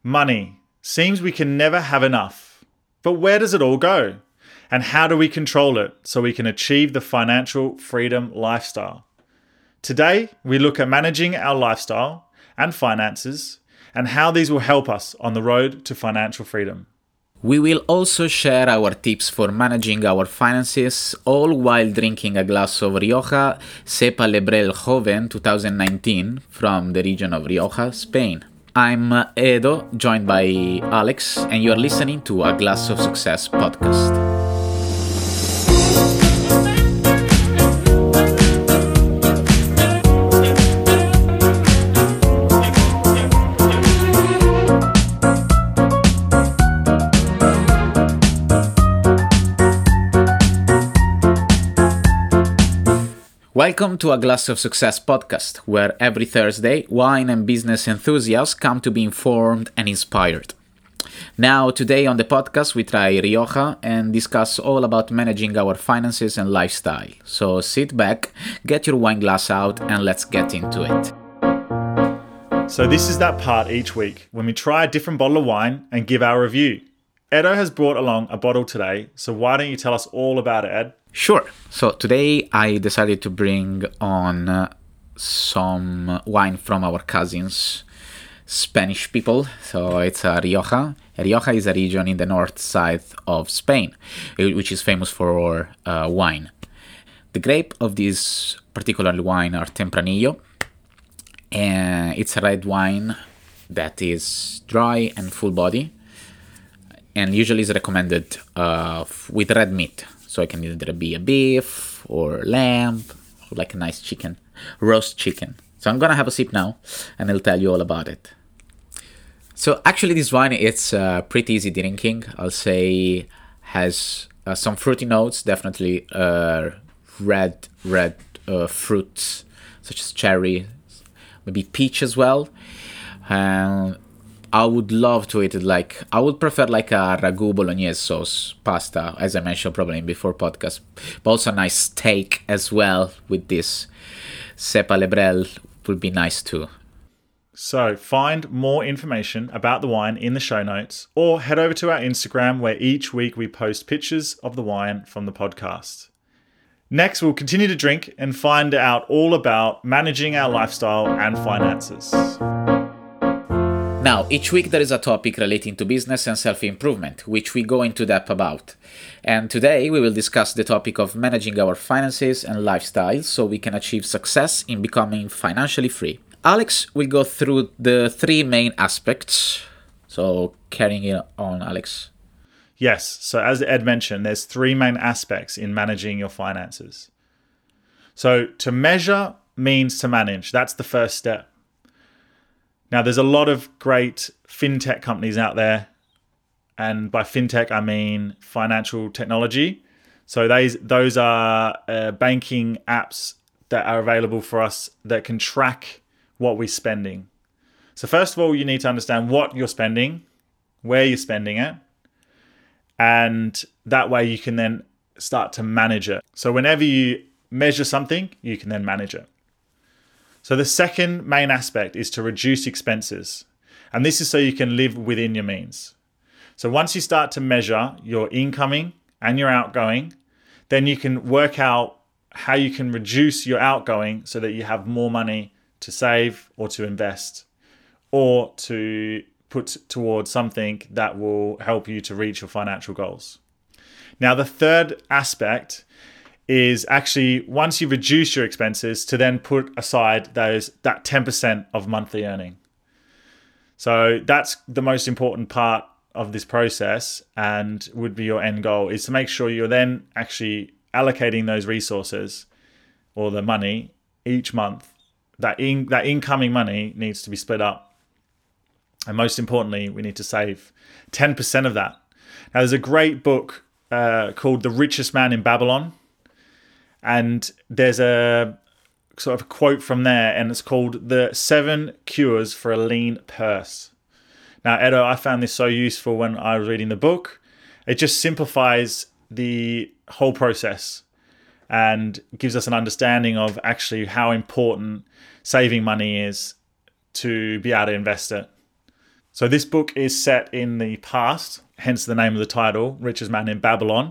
Money. Seems we can never have enough. But where does it all go? And how do we control it so we can achieve the financial freedom lifestyle? Today, we look at managing our lifestyle and finances and how these will help us on the road to financial freedom. We will also share our tips for managing our finances, all while drinking a glass of Rioja Cepa Lebrel Joven 2019 from the region of Rioja, Spain. I'm Edo, joined by Alex, and you are listening to A Glass of Success podcast. Welcome to A Glass of Success podcast, where every Thursday, wine and business enthusiasts come to be informed and inspired. Now, today on the podcast, we try Rioja and discuss all about managing our finances and lifestyle. So sit back, get your wine glass out, and let's get into it. So this is that part each week when we try a different bottle of wine and give our review. Edo has brought along a bottle today, so why don't you tell us all about it, Ed? Sure. So today I decided to bring on some wine from our cousins, Spanish people. So it's Rioja. Rioja is a region in the north side of Spain, which is famous for wine. The grape of this particular wine are Tempranillo. And it's a red wine that is dry and full body, and usually is recommended with red meat. So it can either be a beef or lamb, or like a nice chicken, roast chicken. So I'm gonna have a sip now, and I'll tell you all about it. So actually this wine, it's pretty easy drinking. I'll say has some fruity notes, definitely red fruits, such as cherry, maybe peach as well. I would love to eat it I would prefer like a ragu bolognese sauce pasta, as I mentioned probably in before podcast. But also a nice steak as well with this Cepa Lebrel would be nice too. So find more information about the wine in the show notes or head over to our Instagram where each week we post pictures of the wine from the podcast. Next, we'll continue to drink and find out all about managing our lifestyle and finances. Now, each week there is a topic relating to business and self-improvement, which we go into depth about. And today we will discuss the topic of managing our finances and lifestyle so we can achieve success in becoming financially free. Alex will go through the three main aspects. So carrying it on, Alex. Yes, so as Ed mentioned, there's three main aspects in managing your finances. So to measure means to manage. That's the first step. Now, there's a lot of great fintech companies out there. And by fintech, I mean financial technology. So those are banking apps that are available for us that can track what we're spending. So first of all, you need to understand what you're spending, where you're spending it. And that way you can then start to manage it. So whenever you measure something, you can then manage it. So the second main aspect is to reduce expenses. And this is so you can live within your means. So once you start to measure your incoming and your outgoing, then you can work out how you can reduce your outgoing so that you have more money to save or to invest or to put towards something that will help you to reach your financial goals. Now, the third aspect is actually once you reduce your expenses to then put aside that 10% of monthly earning. So that's the most important part of this process and would be your end goal is to make sure you're then actually allocating those resources or the money each month. That incoming money needs to be split up. And most importantly, we need to save 10% of that. Now, there's a great book called The Richest Man in Babylon. And there's a sort of quote from there, and it's called The 7 Cures for a Lean Purse. Now, Edo, I found this so useful when I was reading the book. It just simplifies the whole process and gives us an understanding of actually how important saving money is to be able to invest it. So this book is set in the past, hence the name of the title, Richest Man in Babylon.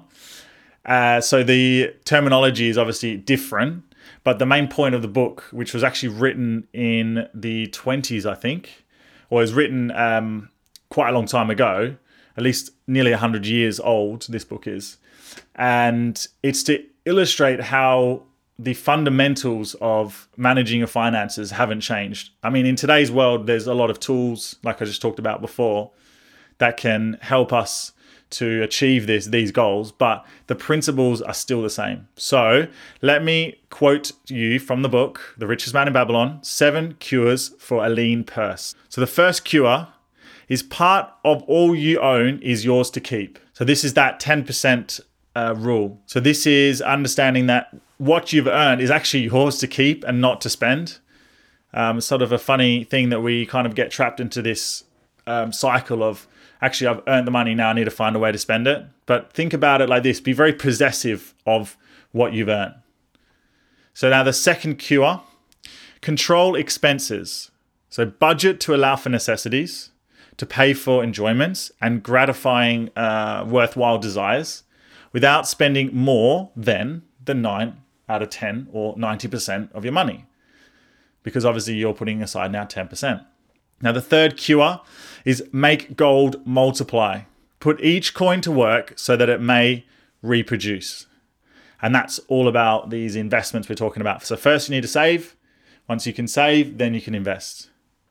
So the terminology is obviously different, but the main point of the book, which was actually written in the 20s, I think, or was written quite a long time ago, at least nearly 100 years old, this book is. And it's to illustrate how the fundamentals of managing your finances haven't changed. I mean, in today's world, there's a lot of tools, like I just talked about before, that can help us to achieve these goals, but the principles are still the same. So let me quote you from the book, The Richest Man in Babylon, 7 Cures for a Lean Purse. So the first cure is part of all you own is yours to keep. So this is that 10% rule. So this is understanding that what you've earned is actually yours to keep and not to spend. Sort of a funny thing that we kind of get trapped into this cycle of, actually, I've earned the money, now I need to find a way to spend it. But think about it like this. Be very possessive of what you've earned. So now the second cure, control expenses. So budget to allow for necessities, to pay for enjoyments and gratifying worthwhile desires without spending more than the 9 out of 10 or 90% of your money. Because obviously you're putting aside now 10%. Now the third cure is make gold multiply. Put each coin to work so that it may reproduce. And that's all about these investments we're talking about. So first you need to save. Once you can save, then you can invest.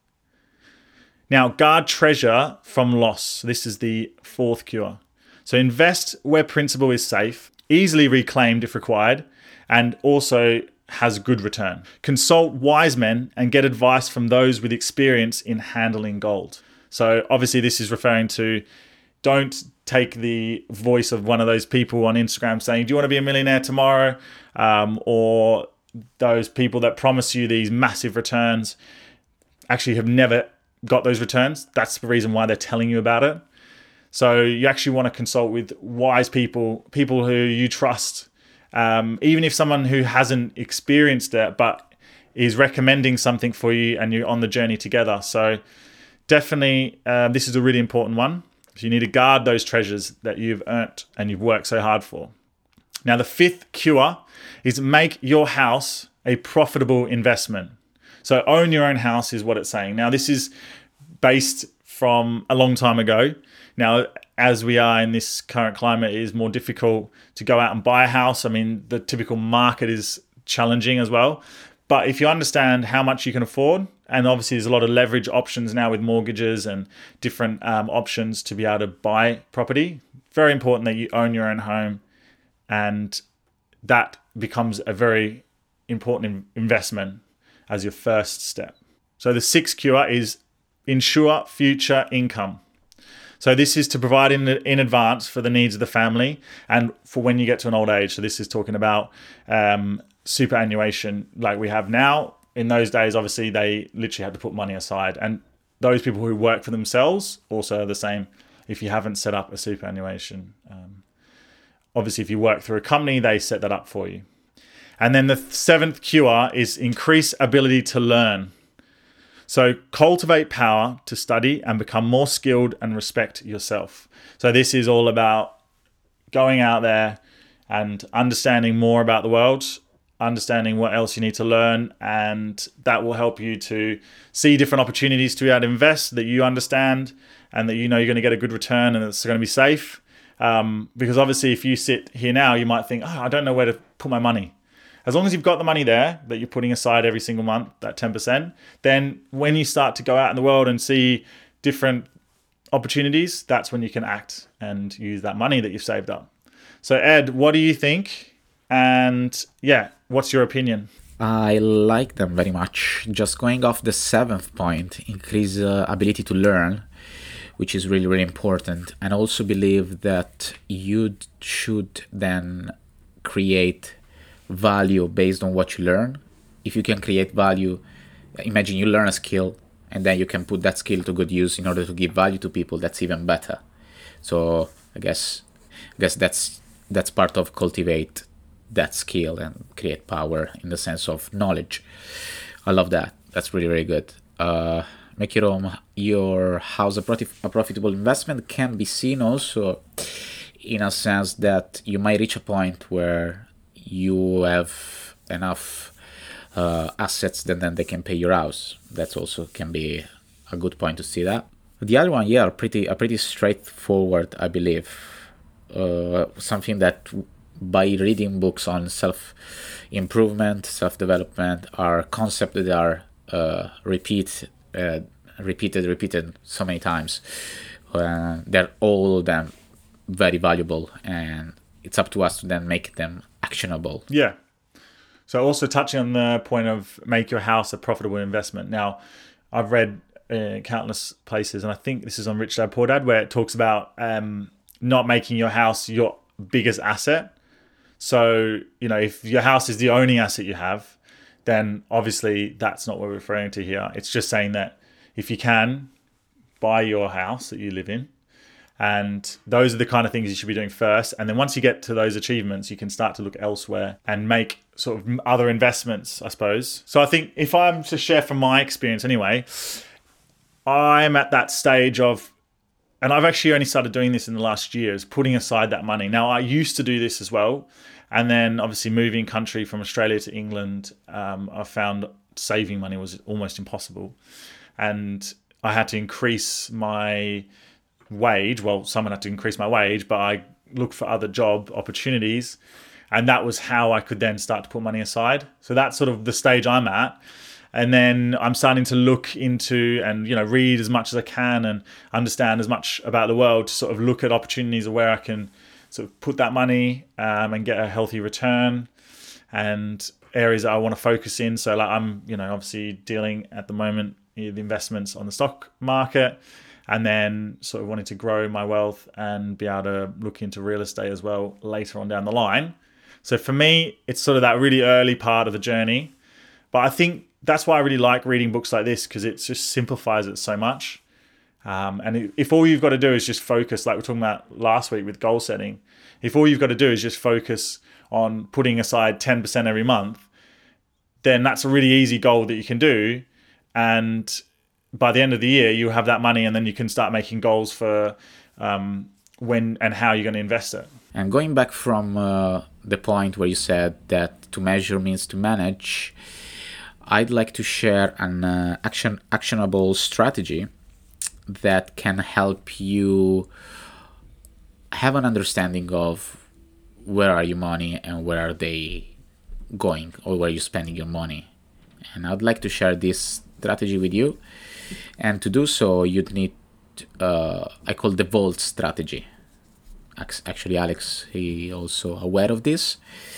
Now guard treasure from loss. This is the fourth cure. So invest where principal is safe, easily reclaimed if required, and also has good return. Consult wise men and get advice from those with experience in handling gold. So obviously this is referring to, don't take the voice of one of those people on Instagram saying, do you want to be a millionaire tomorrow? Or those people that promise you these massive returns actually have never got those returns. That's the reason why they're telling you about it. So you actually want to consult with wise people who you trust. Even if someone who hasn't experienced it but is recommending something for you and you're on the journey together. So definitely this is a really important one. So you need to guard those treasures that you've earned and you've worked so hard for. Now the fifth cure is make your house a profitable investment. So own your own house is what it's saying. Now this is based from a long time ago. Now, as we are in this current climate, it is more difficult to go out and buy a house. I mean, the typical market is challenging as well. But if you understand how much you can afford, and obviously there's a lot of leverage options now with mortgages and different options to be able to buy property, very important that you own your own home. And that becomes a very important investment as your first step. So the sixth cure is ensure future income. So this is to provide in advance for the needs of the family and for when you get to an old age. So this is talking about superannuation like we have now. In those days, obviously, they literally had to put money aside. And those people who work for themselves also are the same if you haven't set up a superannuation. Obviously, if you work through a company, they set that up for you. And then the seventh cure is increase ability to learn. So cultivate power to study and become more skilled and respect yourself. So this is all about going out there and understanding more about the world, understanding what else you need to learn, and that will help you to see different opportunities to be able to invest that you understand and that you know you're going to get a good return and it's going to be safe. Because obviously if you sit here now, you might think, I don't know where to put my money. As long as you've got the money there that you're putting aside every single month, that 10%, then when you start to go out in the world and see different opportunities, that's when you can act and use that money that you've saved up. So Ed, what do you think? And yeah, what's your opinion? I like them very much. Just going off the seventh point, increase ability to learn, which is really, really important. And also believe that you should then create value based on what you learn. If you can create value, imagine you learn a skill and then you can put that skill to good use in order to give value to people. That's even better. So I guess that's part of cultivate that skill and create power in the sense of knowledge. I love that. That's really, really good. make your house a profitable investment can be seen also in a sense that you might reach a point where you have enough assets that then they can pay your house. That also can be a good point to see that. The other one, are pretty straightforward, I believe. Something that by reading books on self-improvement, self-development, are concepts that are repeated so many times. They're all of them very valuable, and it's up to us to then make them actionable. Yeah. So also touching on the point of make your house a profitable investment. Now, I've read countless places, and I think this is on Rich Dad Poor Dad, where it talks about not making your house your biggest asset. So, if your house is the only asset you have, then obviously that's not what we're referring to here. It's just saying that if you can, buy your house that you live in. And those are the kind of things you should be doing first. And then once you get to those achievements, you can start to look elsewhere and make sort of other investments, I suppose. So I think if I'm to share from my experience anyway, I'm at that stage of, and I've actually only started doing this in the last year, is putting aside that money. Now, I used to do this as well. And then obviously moving country from Australia to England, I found saving money was almost impossible. And I had to increase my wage. Well, someone had to increase my wage, but I looked for other job opportunities. And that was how I could then start to put money aside. So that's sort of the stage I'm at. And then I'm starting to look into and, read as much as I can and understand as much about the world to sort of look at opportunities of where I can sort of put that money and get a healthy return, and areas that I want to focus in. So like I'm, obviously dealing at the moment the investments on the stock market, and then sort of wanting to grow my wealth and be able to look into real estate as well later on down the line. So for me, it's sort of that really early part of the journey. But I think that's why I really like reading books like this, because it just simplifies it so much. And if all you've got to do is just focus, like we were talking about last week with goal setting, if all you've got to do is just focus on putting aside 10% every month, then that's a really easy goal that you can do. And by the end of the year, you have that money, and then you can start making goals for when and how you're going to invest it. And going back from the point where you said that to measure means to manage, I'd like to share an actionable strategy that can help you have an understanding of where are your money and where are they going, or where you're spending your money. And I'd like to share this strategy with you. And to do so, you'd need, I call the Vault strategy. Actually, Alex, he also aware of this.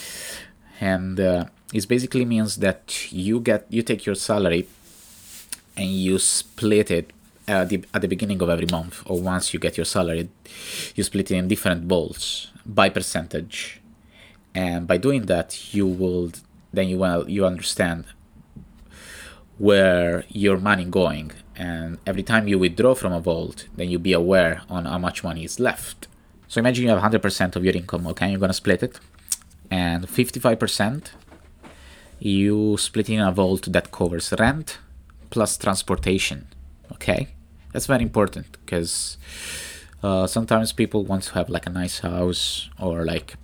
And it basically means that you take your salary and you split it at the beginning of every month, or once you get your salary, you split it in different vaults by percentage. And by doing that, you understand where your money going, and every time you withdraw from a vault, then you be aware on how much money is left. So imagine you have 100% of your income, okay? You're gonna split it, and 55% you split in a vault that covers rent plus transportation. Okay, that's very important, because sometimes people want to have like a nice house or like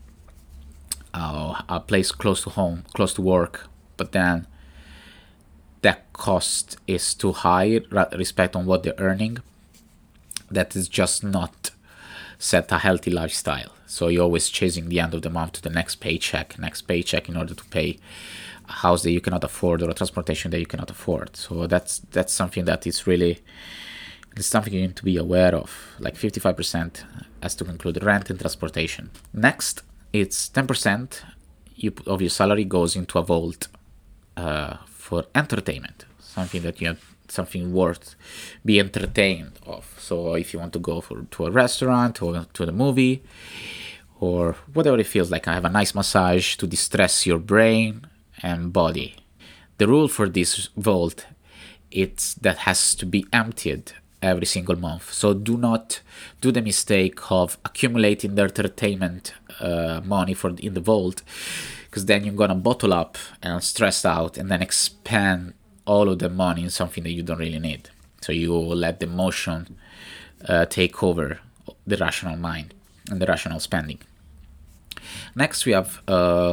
a place close to home, close to work, but then that cost is too high respect on what they're earning. That is just not set a healthy lifestyle. So you're always chasing the end of the month to the next paycheck in order to pay a house that you cannot afford or a transportation that you cannot afford. So that's something that is really, it's something you need to be aware of. Like 55% has to include rent and transportation. Next, it's 10% of your salary goes into a vault for entertainment, something worth be entertained of. So if you want to go to a restaurant or to the movie or whatever it feels like, I have a nice massage to distress your brain and body. The rule for this vault, it's that has to be emptied every single month. So do not do the mistake of accumulating the entertainment money in the vault, because then you're gonna bottle up and stress out and then expend all of the money in something that you don't really need. So you let the emotion take over the rational mind and the rational spending. Next, we have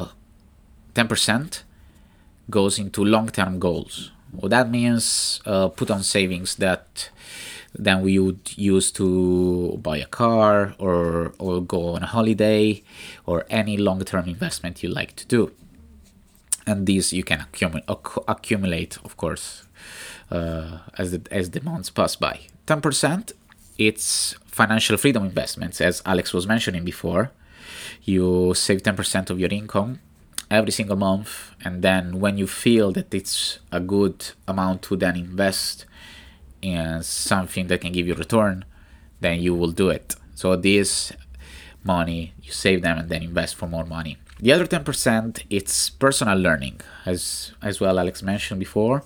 10% goes into long-term goals. Well, that means put on savings that then we would use to buy a car or go on a holiday or any long-term investment you like to do. And these you can accumulate, of course, as the months pass by. 10%, it's financial freedom investments, as Alex was mentioning before. You save 10% of your income every single month, and then when you feel that it's a good amount to then invest in something that can give you return, then you will do it. So this money, you save them and then invest for more money. The other 10%, it's personal learning, as well Alex mentioned before.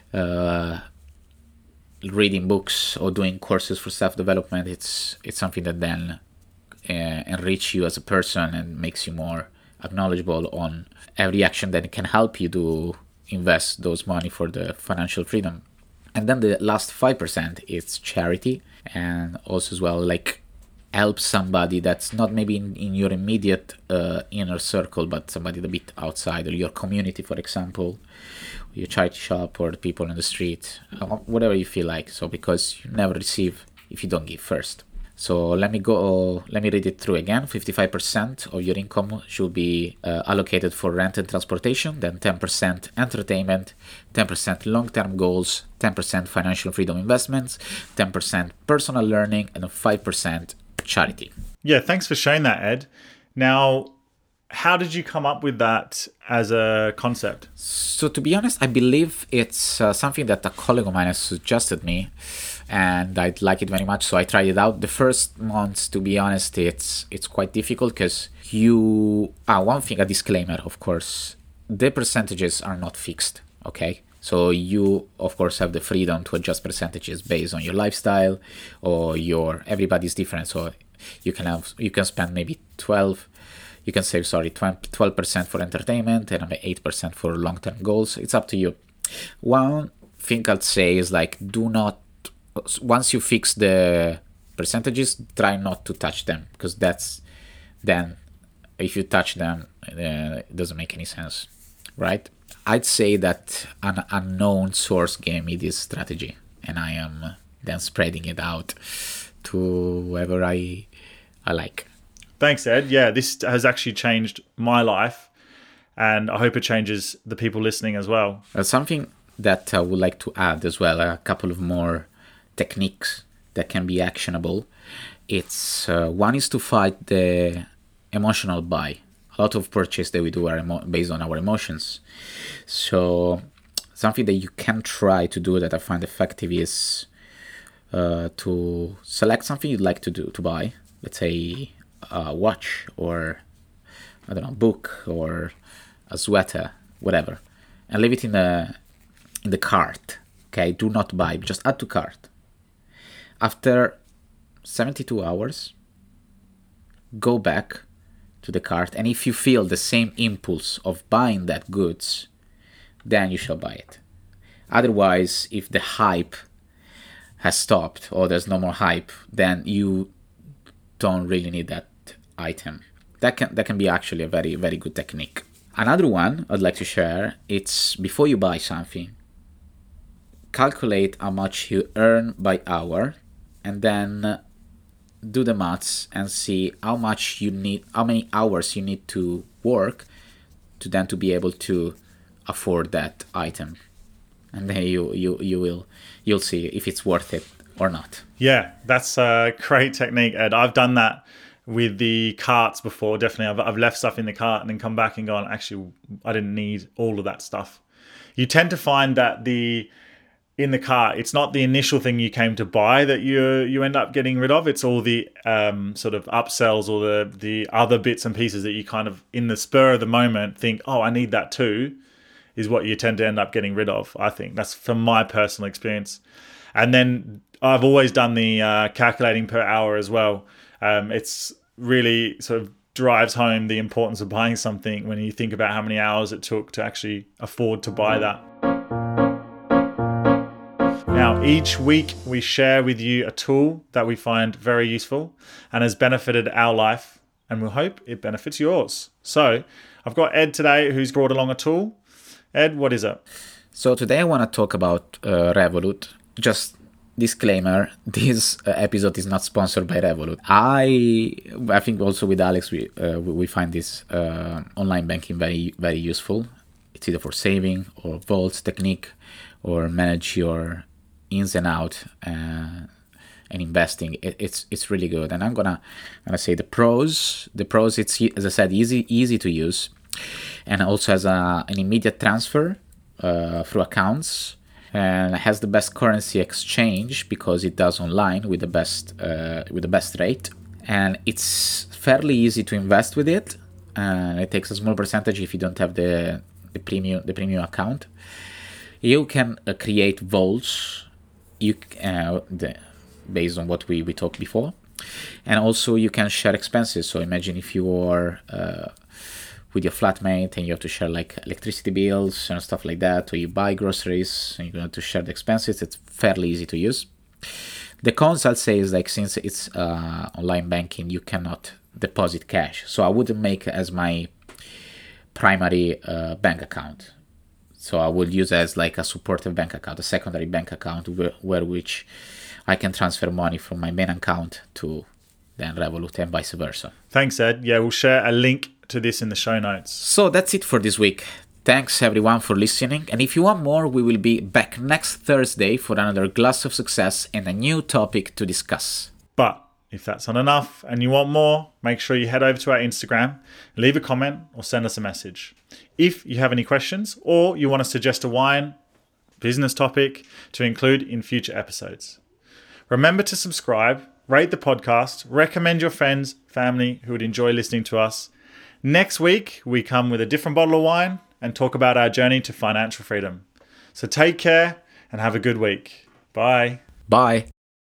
Reading books or doing courses for self-development, it's something that then enrich you as a person and makes you more acknowledgeable on every action that can help you to invest those money for the financial freedom. And then the last 5% is charity, and also as well like help somebody that's not maybe in your immediate inner circle, but somebody a bit outside, or your community, for example, your charity shop or the people on the street, whatever you feel like. So because you never receive if you don't give first. So let me read it through again. 55% of your income should be allocated for rent and transportation, then 10% entertainment, 10% long-term goals, 10% financial freedom investments, 10% personal learning, and 5% charity. Yeah, thanks for sharing that, Ed. Now, how did you come up with that as a concept? So to be honest, I believe it's something that a colleague of mine has suggested me, and I like it very much, so I tried it out. The first months, to be honest, it's quite difficult because one thing, a disclaimer, of course, the percentages are not fixed, okay? So you, of course, have the freedom to adjust percentages based on your lifestyle or everybody's different. So you can spend maybe 12% for entertainment and 8% for long-term goals. It's up to you. One thing I'd say is like, once you fix the percentages, try not to touch them, because then if you touch them, it doesn't make any sense, right? I'd say that an unknown source gave me this strategy, and I am then spreading it out to whoever I like. Thanks, Ed. Yeah, this has actually changed my life, and I hope it changes the people listening as well. Something that I would like to add as well, a couple of more techniques that can be actionable. It's one is to fight the emotional buy. A lot of purchases that we do are based on our emotions. So something that you can try to do that I find effective is to select something you'd like to buy. Let's say a watch, or I don't know, a book, or a sweater, whatever, and leave it in the cart. Okay, do not buy, just add to cart. After 72 hours, go back to the cart, and if you feel the same impulse of buying that goods, then you shall buy it. Otherwise, if the hype has stopped or there's no more hype, then you don't really need that item. That can be actually a very, very good technique. Another one I'd like to share, it's before you buy something, calculate how much you earn by hour, and then do the maths and see how many hours you need to work to be able to afford that item, and then you'll see if it's worth it or not. Yeah, that's a great technique, Ed. I've done that with the carts before. Definitely, I've left stuff in the cart and then come back and gone, actually, I didn't need all of that stuff. You tend to find that in the cart, it's not the initial thing you came to buy that you end up getting rid of. It's all the sort of upsells or the other bits and pieces that you kind of, in the spur of the moment, think, oh, I need that too, is what you tend to end up getting rid of. I think that's from my personal experience. And then I've always done the calculating per hour as well. It's really sort of drives home the importance of buying something when you think about how many hours it took to actually afford to buy that. Now, each week we share with you a tool that we find very useful and has benefited our life, and we hope it benefits yours. So I've got Ed today who's brought along a tool. Ed, what is it? So today I want to talk about Revolut. Just disclaimer, this episode is not sponsored by Revolut. I think also with Alex we find this online banking very, very useful. It's either for saving or vaults technique or manage your ins and out and investing. It's really good. And I'm gonna say the pros. It's, as I said, easy to use, and also has an immediate transfer through accounts, and has the best currency exchange because it does online with the best rate, and it's fairly easy to invest with it, and it takes a small percentage if you don't have the premium account. You can create vaults based on what we talked before, and also you can share expenses. So imagine if you are with your flatmate and you have to share like electricity bills and stuff like that, or you buy groceries and you're going to share the expenses. It's fairly easy to use. The cons, I'll say, is like, since it's online banking, you cannot deposit cash. So I wouldn't make it as my primary bank account. So I would use it as like a supportive bank account, a secondary bank account which I can transfer money from my main account to then Revolut and vice versa. Thanks, Ed. Yeah, we'll share a link to this in the show notes. So that's it for this week. Thanks everyone for listening. And if you want more, we will be back next Thursday for another glass of success and a new topic to discuss. But if that's not enough and you want more, make sure you head over to our Instagram, leave a comment or send us a message. If you have any questions or you want to suggest a wine, business topic to include in future episodes. Remember to subscribe, rate the podcast, recommend your friends, family who would enjoy listening to us. Next week, we come with a different bottle of wine and talk about our journey to financial freedom. So take care and have a good week. Bye. Bye.